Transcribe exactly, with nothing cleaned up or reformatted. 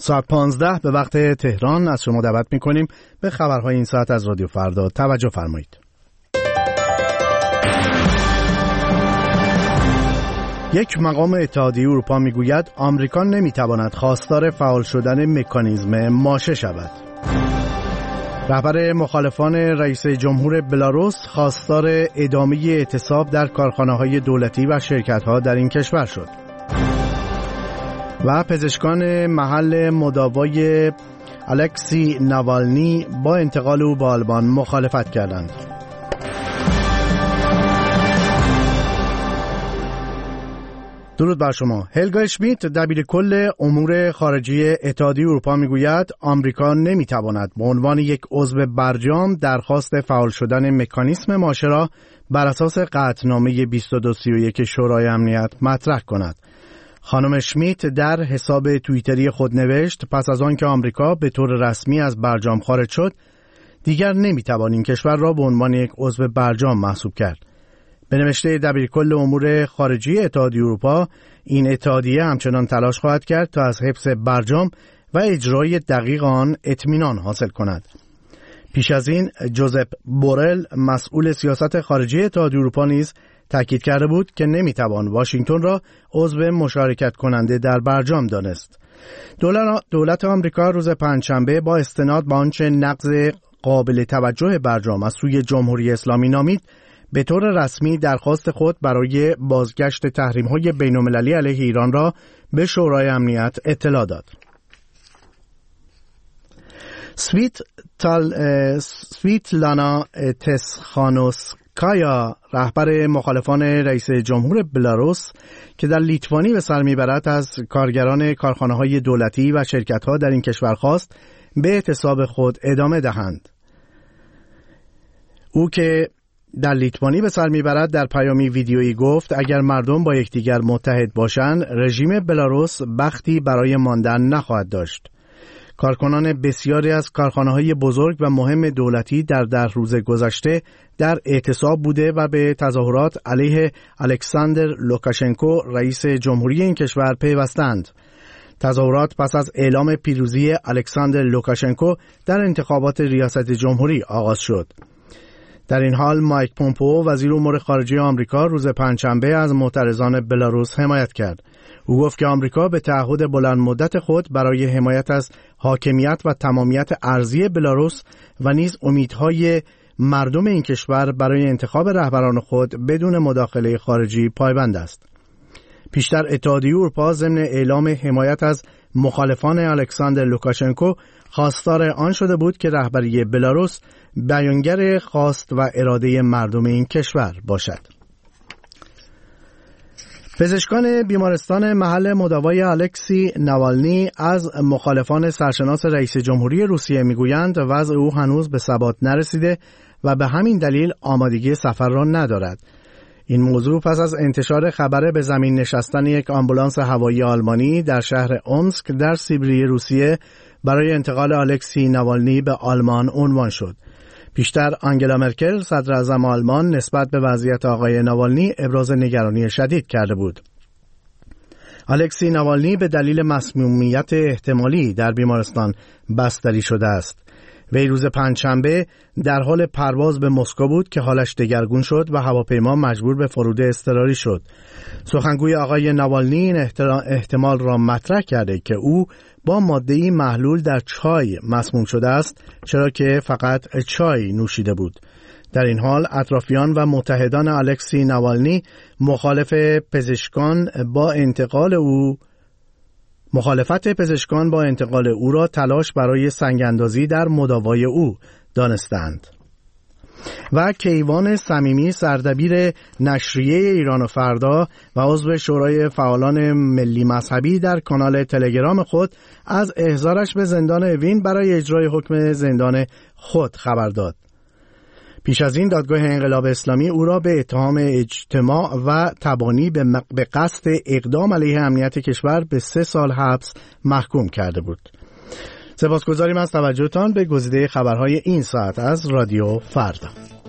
ساعت پانزده به وقت تهران از شما دعوت می‌کنیم به خبرهای این ساعت از رادیو فردا توجه فرمایید. یک مقام اتحادیه اروپا میگوید آمریکا نمیتواند خواستار فعال شدن مکانیزم ماشه شود. رهبر مخالفان رئیس جمهور بلاروس خواستار ادامه اعتصاب در کارخانه‌های دولتی و شرکت‌ها در این کشور شد. و پزشکان محل مداوای الکسی ناوالنی با انتقال او به آلمان مخالفت کردند. درود بر شما. هلگا اشمیت دبیر کل امور خارجی اتحادیه اروپا میگوید آمریکا نمیتواند به عنوان یک عضو برجام درخواست فعال شدن مکانیسم ماشه را بر اساس قطعنامه بیست و دو سی و یک شورای امنیت مطرح کند. خانم اشمیت در حساب توییتری خود نوشت پس از آن که آمریکا به طور رسمی از برجام خارج شد دیگر نمیتوان این کشور را به عنوان یک عضو برجام محسوب کرد. به نوشته دبیرکل امور خارجی اتحادیه اروپا این اتحادیه همچنان تلاش خواهد کرد تا از حفظ برجام و اجرای دقیق آن اطمینان حاصل کند. پیش از این جوزپ بورل مسئول سیاست خارجی اتحادیه اروپا نیز تاکید کرده بود که نمیتوان واشنگتن را عضو مشارکت کننده در برجام دانست. دولت آمریکا روز پنجشنبه با استناد به آنچه نقض قابل توجه برجام از سوی جمهوری اسلامی نامید به طور رسمی درخواست خود برای بازگشت تحریم‌های بین‌المللی علیه ایران را به شورای امنیت اطلاع داد. سویت تال سویتلانا تسخانوسکایا رهبر مخالفان رئیس جمهور بلاروس که در لیتوانی به سر میبرد از کارگران کارخانه‌های دولتی و شرکت‌ها در این کشور خواست به اعتصاب خود ادامه دهند. او که در لیتوانی به سر میبرد در پیامی ویدیویی گفت اگر مردم با یکدیگر متحد باشند رژیم بلاروس بختی برای ماندن نخواهد داشت. کارکنان بسیاری از کارخانه‌های بزرگ و مهم دولتی در ده روز گذشته در اعتصاب بوده و به تظاهرات علیه الکساندر لوکاشنکو رئیس جمهوری این کشور پیوستند. تظاهرات پس از اعلام پیروزی الکساندر لوکاشنکو در انتخابات ریاست جمهوری آغاز شد. در این حال مایک پومپئو وزیر امور خارجه آمریکا روز پنجشنبه از معترضان بلاروس حمایت کرد. او گفت که آمریکا به تعهد بلند مدت خود برای حمایت از حاکمیت و تمامیت ارضی بلاروس و نیز امیدهای مردم این کشور برای انتخاب رهبران خود بدون مداخله خارجی پایبند است. پیشتر اتحادیه اروپا ضمن اعلام حمایت از مخالفان الکساندر لوکاشنکو خواستار آن شده بود که رهبری بلاروس بیانگر خواست و اراده مردم این کشور باشد. پزشکان بیمارستان محل مداوای الکسی ناوالنی از مخالفان سرشناس رئیس جمهوری روسیه میگویند وضع او هنوز به ثبات نرسیده و به همین دلیل آمادگی سفر را ندارد. این موضوع پس از انتشار خبر به زمین نشستن یک آمبولانس هوایی آلمانی در شهر اومسک در سیبری روسیه برای انتقال الکسی ناوالنی به آلمان عنوان شد. پیشتر آنگلا مرکل صدر اعظم آلمان نسبت به وضعیت آقای ناوالنی ابراز نگرانی شدید کرده بود. الکسی ناوالنی به دلیل مسمومیت احتمالی در بیمارستان بستری شده است. وی روز پنجشنبه در حال پرواز به مسکو بود که حالش دگرگون شد و هواپیما مجبور به فرود اضطراری شد. سخنگوی آقای ناوالنی این احتمال را مطرح کرده که او با ماده‌ای محلول در چای مسموم شده است، چرا که فقط چای نوشیده بود. در این حال اطرافیان و متحدان الکسی ناوالنی مخالف پزشکان با انتقال او مخالفت پزشکان با انتقال او را تلاش برای سنگ‌اندازی در مداوای او دانستند. و کیوان صمیمی سردبیر نشریه ایران و فردا و عضو شورای فعالان ملی مذهبی در کانال تلگرام خود از احضارش به زندان اوین برای اجرای حکم زندان خود خبر داد. پیش از این دادگاه انقلاب اسلامی او را به اتهام اجتماع و تبانی به, م... به قصد اقدام علیه امنیت کشور به سه سال حبس محکوم کرده بود. سپاسگزاریم از توجهتان به گزیده خبرهای این ساعت از رادیو فردا.